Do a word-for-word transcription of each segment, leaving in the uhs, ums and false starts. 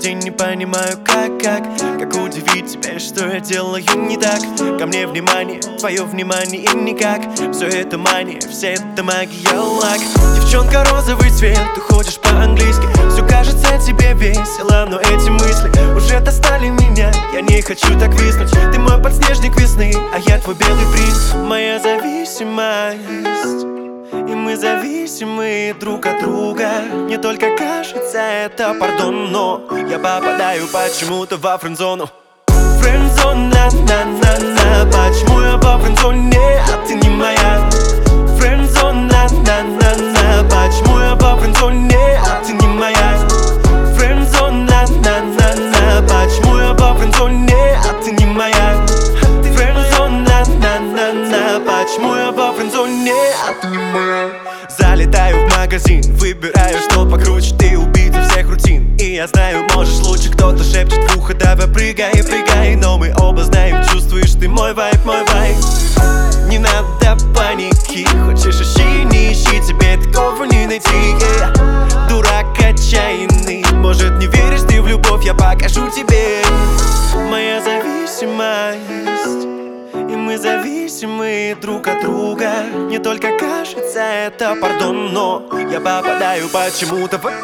день не понимаю как, как Как удивить тебя, что я делаю не так. Ко мне внимание, твое внимание и никак. Все это мания, вся эта магия лак. Девчонка, розовый цвет, ты ходишь по-английски. Все кажется тебе весело, но эти мысли уже достали меня. Я не хочу так виснуть. Ты мой подснежник весны, а я твой белый бриз. Моя зависимость, и мы зависимы друг от друга. Не только кажется это пардон, но я попадаю почему-то во френдзону. Френдзона, на-на-на, почему я во френдзоне, а ты не моя? Френдзона, на-на-на, почему я во френдзоне, а ты не моя? Френдзона, на-на-на, почему я во френдзоне, а ты не моя? Френдзона, на-на-на, почему я во френдзоне, а ты не моя? Залетаю в магазин, выбираю, что покруче. Ты убита всех рутин, и я знаю, можешь лучше. Кто-то шепчет в ухо, давай прыгай, прыгай. Но мы оба знаем, чувствуешь ты мой вайб, мой вайб. Не надо паники, хочешь ищи, не ищи, тебе такого не найти, yeah. Дурак отчаянный, может не веришь ты в любовь, я покажу тебе. Моя зависимость, и мы зависимы друг от друга. Не только кажется это пардон, но я попадаю почему-то в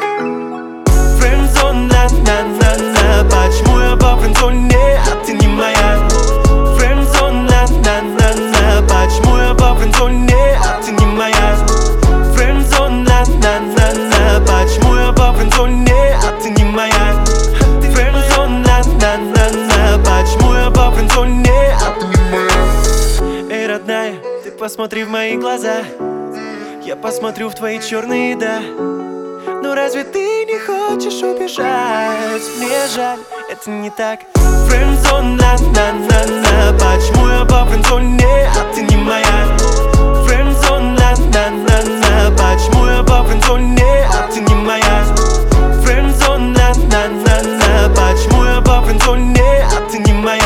френдзона, на-на-на, почему я во френдзоне, а ты не моя? Френдзона, на-на-на, почему я во френдзоне, а ты не моя? Френдзона, на-на-на, почему я во френдзоне, а ты не моя? Френдзона, на-на-на, почему я во френдзоне, а ты не моя? Эй, родная, ты посмотри в мои глаза, я посмотрю в твои черные, да. Но разве ты не хочешь убежать? Мне жаль, это не так. Френдзона, на-на-на, почему я во френдзоне, а ты не моя? Френдзона, на-на-на, почему я во френдзоне, а ты не моя? Френдзона, на-на-на, почему я во френдзоне, а ты не моя?